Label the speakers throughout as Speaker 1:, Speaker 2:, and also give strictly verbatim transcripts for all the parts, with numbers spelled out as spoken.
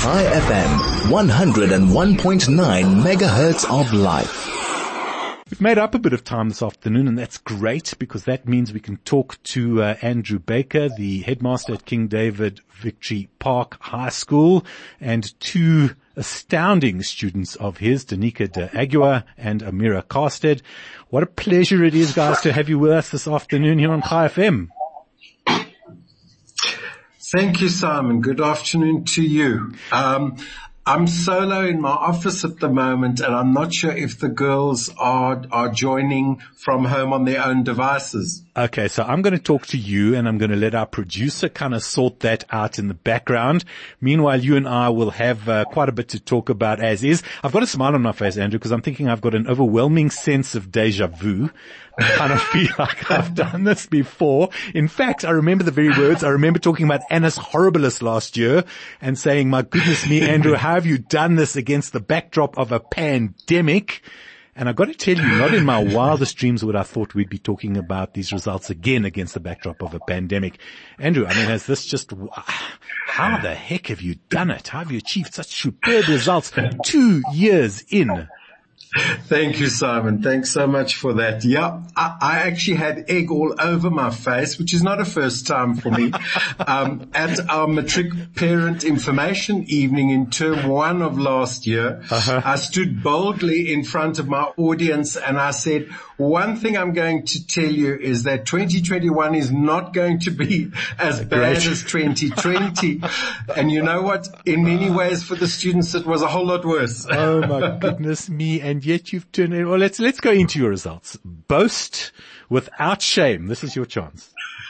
Speaker 1: Chai F M, one oh one point nine megahertz of life.
Speaker 2: We've made up a bit of time this afternoon, and that's great because that means we can talk to uh, Andrew Baker, the headmaster at King David Victory Park High School, and two astounding students of his, Danica de Aguiar and Amira Carstead. What a pleasure it is, guys, to have you with us this afternoon here on Chai F M.
Speaker 3: Thank you, Simon. Good afternoon to you. Um, I'm solo in my office at the moment, and I'm not sure if the girls are are joining from home on their own devices.
Speaker 2: Okay, so I'm going to talk to you, and I'm going to let our producer kind of sort that out in the background. Meanwhile, you and I will have uh, quite a bit to talk about as is. I've got a smile on my face, Andrew, because I'm thinking I've got an overwhelming sense of deja vu. I kind of feel like I've done this before. In fact, I remember the very words. I remember talking about Annus Horribilis last year and saying, my goodness me, Andrew, how have you done this against the backdrop of a pandemic? And I've got to tell you, not in my wildest dreams would I thought we'd be talking about these results again against the backdrop of a pandemic. Andrew, I mean, has this just, how the heck have you done it? How have you achieved such superb results two years in?
Speaker 3: Thank you, Simon. Thanks so much for that. Yeah, I, I actually had egg all over my face, which is not a first time for me. Um, at our matric parent information evening in term one of last year, uh-huh. I stood boldly in front of my audience and I said, one thing I'm going to tell you is that twenty twenty-one is not going to be as bad as twenty twenty. And you know what? In many ways for the students, it was a whole lot worse.
Speaker 2: Oh my goodness me. And yet you've turned it. Well, let's, let's go into your results. Boast without shame. This is your chance.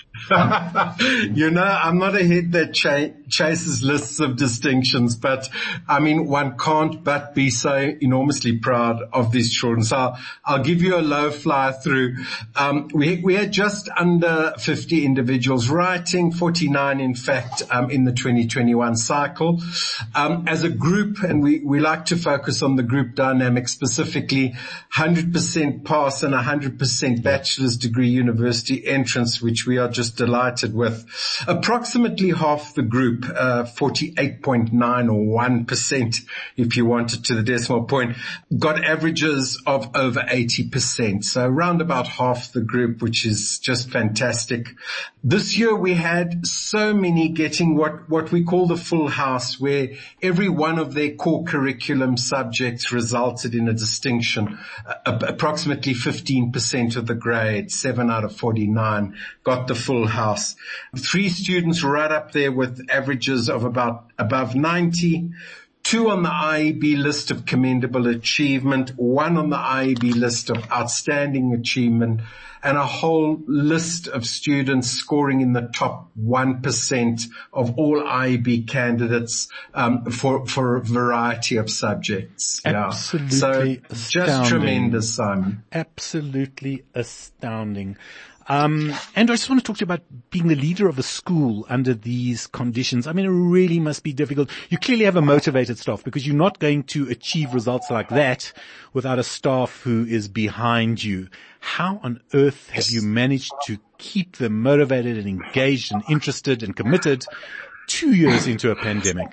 Speaker 3: You know, I'm not a head that ch- chases lists of distinctions, but I mean, one can't but be so enormously proud of these children. So I'll, I'll give you a low fly through. Um, we, we had just under fifty individuals writing, forty-nine in fact, um, in the twenty twenty-one cycle. Um, as a group, and we, we like to focus on the group dynamic specifically, one hundred percent pass and one hundred percent bachelor's degree university entrance, which we are just delighted with. Approximately half the group, uh, forty-eight point nine or one percent, if you want it to the decimal point, got averages of over eighty percent. So around about half the group, which is just fantastic. This year we had so many getting what, what we call the full house, where every one of their core curriculum subjects resulted in a distinction. Uh, approximately fifteen percent of the grade, seven out of forty-nine, got the full house. Three students right up there with averages of about above ninety. Two on the I E B list of commendable achievement, one on the I E B list of outstanding achievement, and a whole list of students scoring in the top one percent of all I E B candidates um, for for a variety of subjects.
Speaker 2: Absolutely
Speaker 3: yeah. So just tremendous, Simon.
Speaker 2: Absolutely astounding. Um, Andrew, I just want to talk to you about being the leader of a school under these conditions. I mean, it really must be difficult. You clearly have a motivated staff because you're not going to achieve results like that without a staff who is behind you. How on earth have you managed to keep them motivated and engaged and interested and committed two years into a pandemic?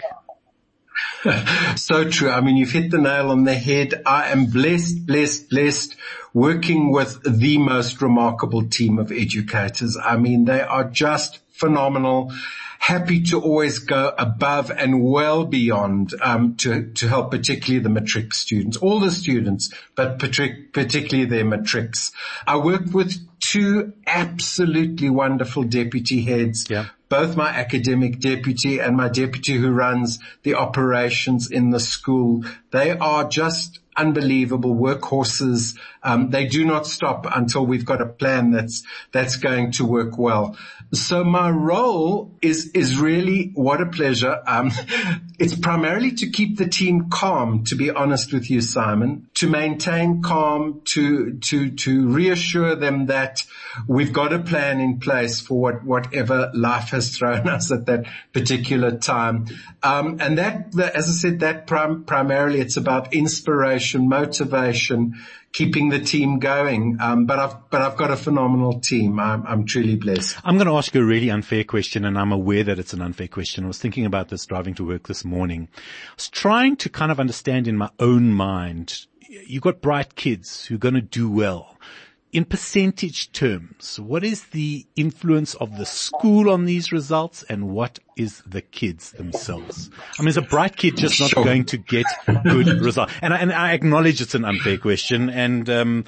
Speaker 3: So true. I mean, you've hit the nail on the head. I am blessed, blessed, blessed working with the most remarkable team of educators. I mean, they are just phenomenal. Happy to always go above and well beyond um, to to help particularly the matric students, all the students, but partic- particularly their matrics. I work with two absolutely wonderful deputy heads.
Speaker 2: Yeah.
Speaker 3: Both my academic deputy and my deputy who runs the operations in the school. They are just unbelievable workhorses. Um, they do not stop until we've got a plan that's that's going to work well. So my role is is really, what a pleasure. Um, it's primarily to keep the team calm, to be honest with you, Simon, to maintain calm, to to to reassure them that we've got a plan in place for what whatever life has thrown us at that particular time. Um, and that, as I said, that prim- primarily it's about inspiration, motivation, keeping the team going. Um, but I've, but I've got a phenomenal team. I'm, I'm truly blessed.
Speaker 2: I'm going to ask you a really unfair question, and I'm aware that it's an unfair question. I was thinking about this driving to work this morning. I was trying to kind of understand in my own mind, you've got bright kids who are going to do well. In percentage terms, what is the influence of the school on these results, and what is the kids themselves? I mean, is a bright kid just not sure. going to get good results? And I, and I acknowledge it's an unfair question, and um,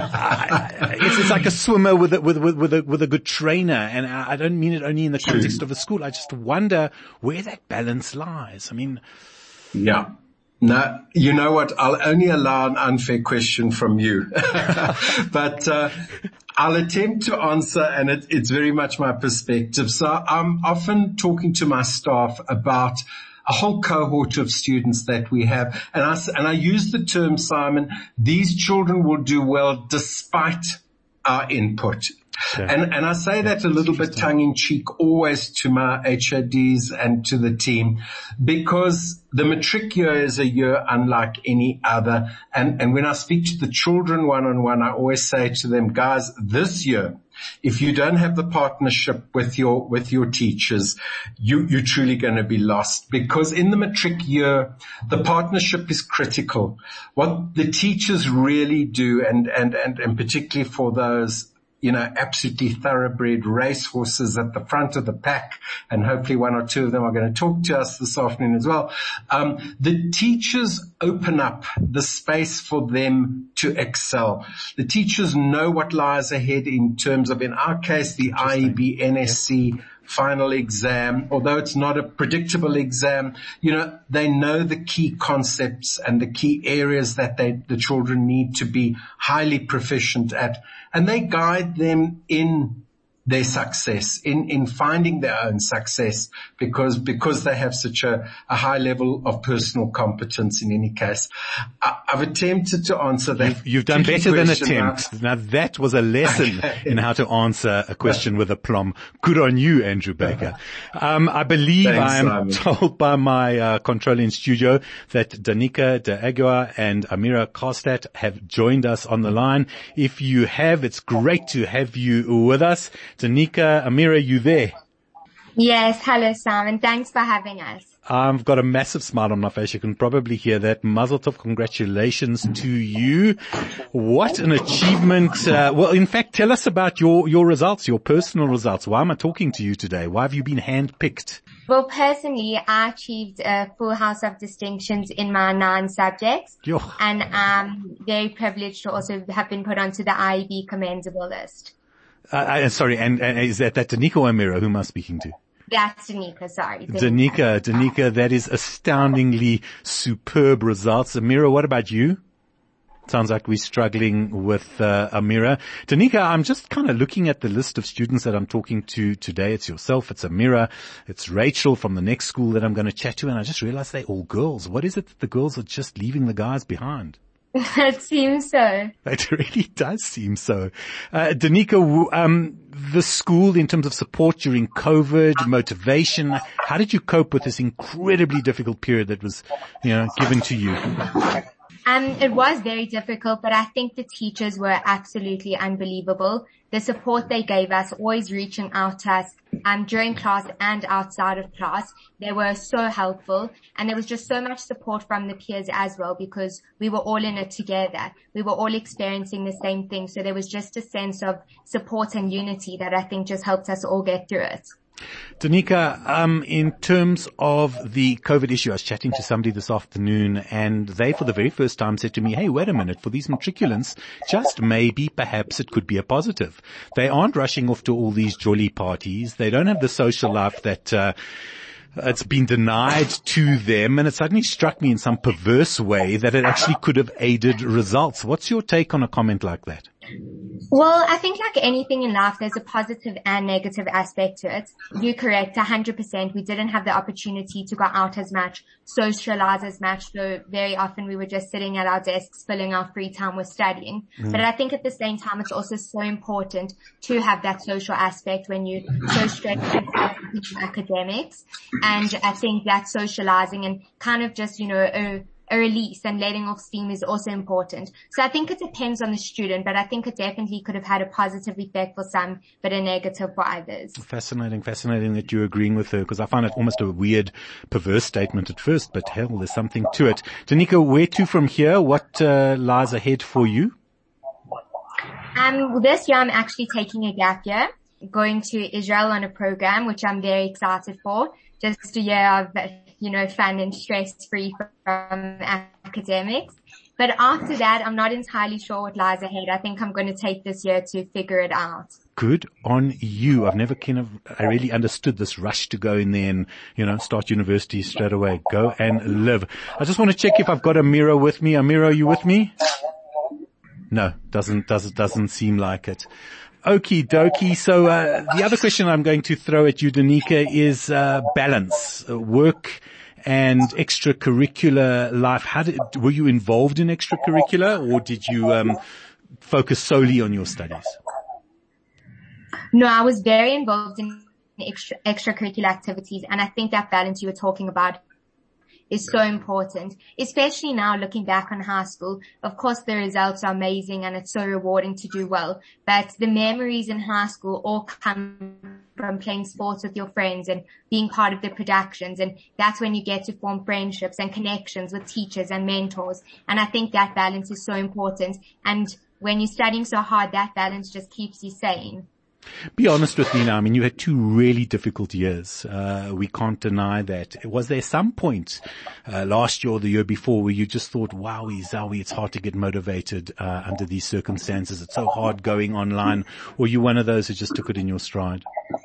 Speaker 2: I, it's, it's like a swimmer with a, with, with, with a with a good trainer, and I, I don't mean it only in the context of a school. I just wonder where that balance lies. I mean,
Speaker 3: yeah. No, you know what? I'll only allow an unfair question from you, but uh, I'll attempt to answer, and it, it's very much my perspective. So I'm often talking to my staff about a whole cohort of students that we have, and I and I use the term, Simon, these children will do well despite our input. Okay. And, and I say that a little bit tongue in cheek always to my H O Ds and to the team, because the matric year is a year unlike any other. And, and when I speak to the children one on one, I always say to them, guys, this year, if you don't have the partnership with your, with your teachers, you, you're truly going to be lost, because in the matric year, the partnership is critical. What the teachers really do, and, and, and, and particularly for those, you know, absolutely thoroughbred racehorses at the front of the pack, and hopefully one or two of them are going to talk to us this afternoon as well. Um, the teachers open up the space for them to excel. The teachers know what lies ahead in terms of, in our case, the I E B N S C yep. final exam. Although it's not a predictable exam, you know, they know the key concepts and the key areas that they, the children need to be highly proficient at. And they guide them in their success, in, in finding their own success, because, because they have such a, a high level of personal competence in any case. I, I've attempted to answer that.
Speaker 2: You've, you've done better than attempt. Now that was a lesson okay. in how to answer a question with aplomb. Good on you, Andrew Baker. Um, I believe Thanks, I am Simon. told by my uh, controller in studio that Danica de Aguiar and Amira Karstad have joined us on the line. If you have, it's great to have you with us. Danica, Amira, you there?
Speaker 4: Yes. Hello, Simon. Thanks for having us.
Speaker 2: I've got a massive smile on my face. You can probably hear that. Mazel tov, congratulations to you. What an achievement. Uh, well, in fact, tell us about your, your results, your personal results. Why am I talking to you today? Why have you been handpicked?
Speaker 4: Well, personally, I achieved a full house of distinctions in my nine subjects. Yo. And I'm very privileged to also have been put onto the I E B commendable list.
Speaker 2: Uh, sorry, and, and is that, that Danica or Amira? Who am I speaking to?
Speaker 4: That's Danica, sorry.
Speaker 2: Danica, Danica, that is astoundingly superb results. Amira, what about you? Sounds like we're struggling with uh, Amira. Danica, I'm just kind of looking at the list of students that I'm talking to today. It's yourself, it's Amira, it's Rachel from the next school that I'm going to chat to, and I just realized they're all girls. What is it that the girls are just leaving the guys behind?
Speaker 4: It seems so.
Speaker 2: It really does seem so. Uh, Danica, um, the school in terms of support during COVID, motivation, how did you cope with this incredibly difficult period that was, you know, given to you?
Speaker 4: Um, it was very difficult, but I think the teachers were absolutely unbelievable. The support they gave us, always reaching out to us, um, during class and outside of class, they were so helpful. And there was just so much support from the peers as well, because we were all in it together. We were all experiencing the same thing. So there was just a sense of support and unity that I think just helped us all get through it.
Speaker 2: Danica, um, in terms of the COVID issue, I was chatting to somebody this afternoon, and they for the very first time said to me, hey, wait a minute, for these matriculants, just maybe, perhaps it could be a positive. They aren't rushing off to all these jolly parties. They don't have the social life that, uh, it's been denied to them, and it suddenly struck me in some perverse way that it actually could have aided results. What's your take on a comment like that?
Speaker 4: Well, I think like anything in life, there's a positive and negative aspect to it. You're correct, one hundred percent. We didn't have the opportunity to go out as much, socialize as much, so very often we were just sitting at our desks, filling our free time with studying. Mm. But I think at the same time, it's also so important to have that social aspect when you so straight into academics. And I think that socializing and kind of just, you know, a a release and letting off steam is also important. So I think it depends on the student, but I think it definitely could have had a positive effect for some, but a negative for others.
Speaker 2: Fascinating, fascinating that you're agreeing with her, because I find it almost a weird, perverse statement at first, but hell, there's something to it. Danica, where to from here? What uh, lies ahead for you?
Speaker 4: Um, this year I'm actually taking a gap year, going to Israel on a program, which I'm very excited for. Just a year of, you know, fun and stress-free from academics. But after that, I'm not entirely sure what lies ahead. I think I'm going to take this year to figure it out.
Speaker 2: Good on you. I've never kind of, I really understood this rush to go in there and, you know, start university straight away. Go and live. I just want to check if I've got Amira with me. Amira, are you with me? No, doesn't, doesn't, doesn't seem like it. Okie dokie. So, uh, the other question I'm going to throw at you, Danica, is, uh, balance, uh, work and extracurricular life. How did, were you involved in extracurricular, or did you, um, focus solely on your studies?
Speaker 4: No, I was very involved in extra, extracurricular activities, and I think that balance you were talking about is so important, especially now looking back on high school. Of course, the results are amazing and it's so rewarding to do well, but the memories in high school all come from playing sports with your friends and being part of the productions, and that's when you get to form friendships and connections with teachers and mentors. And I think that balance is so important, and when you're studying so hard, that balance just keeps you sane.
Speaker 2: Be honest with me now. I mean, you had two really difficult years. Uh, we can't deny that. Was there some point, uh, last year or the year before where you just thought, wowie, zowie, it's hard to get motivated, uh, under these circumstances. It's so hard going online. Or you one of those who just took it in your stride?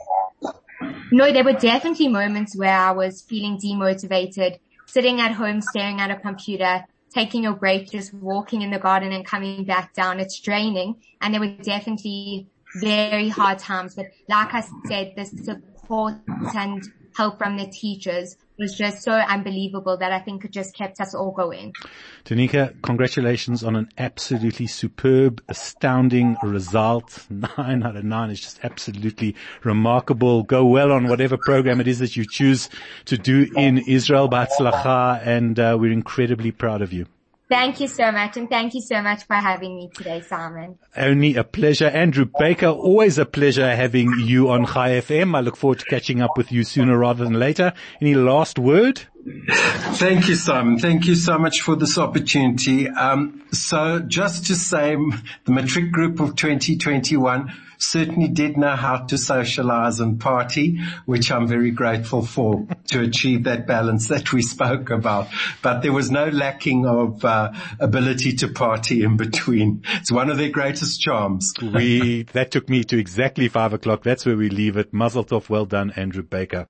Speaker 4: No, there were definitely moments where I was feeling demotivated, sitting at home, staring at a computer, taking a break, just walking in the garden and coming back down. It's draining. And there were definitely very hard times, but like I said, the support and help from the teachers was just so unbelievable that I think it just kept us all going.
Speaker 2: Danica, congratulations on an absolutely superb, astounding result. Nine out of nine is just absolutely remarkable. Go well on whatever program it is that you choose to do in Israel. B'hatzlacha, and uh, we're incredibly proud of you.
Speaker 4: Thank you so much, and thank you so much for having me today, Simon.
Speaker 2: Only a pleasure. Andrew Baker, always a pleasure having you on Chai F M. I look forward to catching up with you sooner rather than later. Any last word?
Speaker 3: Thank you, Simon. Thank you so much for this opportunity. Um, so just to say, the matric group of twenty twenty-one certainly did know how to socialize and party, which I'm very grateful for, to achieve that balance that we spoke about. But there was no lacking of uh, ability to party in between. It's one of their greatest charms.
Speaker 2: We, that took me to exactly five o'clock. That's where we leave it. Mazel tov. Well done, Andrew Baker.